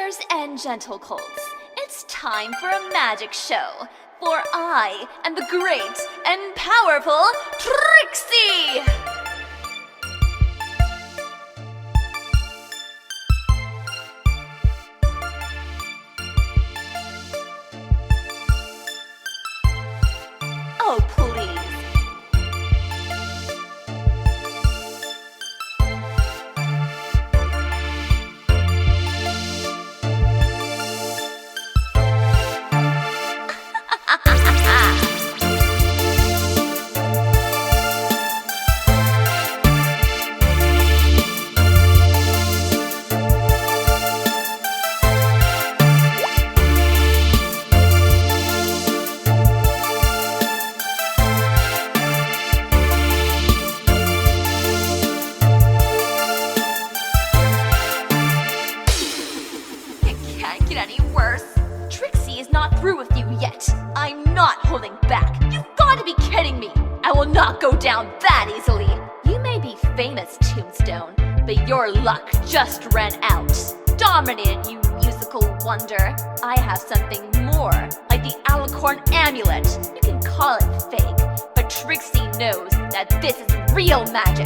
Beginners and gentle colts, it's time for a magic show. For I am the great and powerful Trixie! Oh, please. Can't get any worse. Trixie is not through with you yet. I'm not holding back. You've got to be kidding me. I will not go down that easily. You may be famous, Tombstone, but your luck just ran out. Dominated, you musical wonder. I have something more, like the Alicorn Amulet. You can call it fake, but Trixie knows that this is real magic.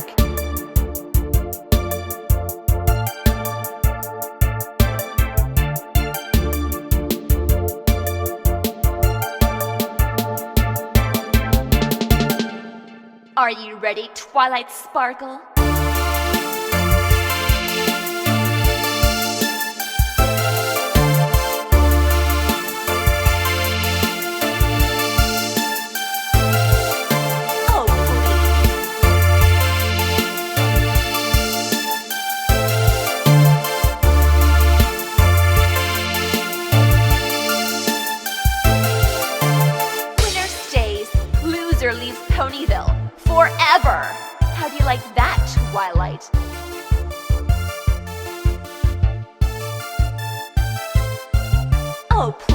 Are you ready, Twilight Sparkle? Oh, please. Winner stays, loser leaves Ponyville. Forever! How do you like that, Twilight? Oh, please.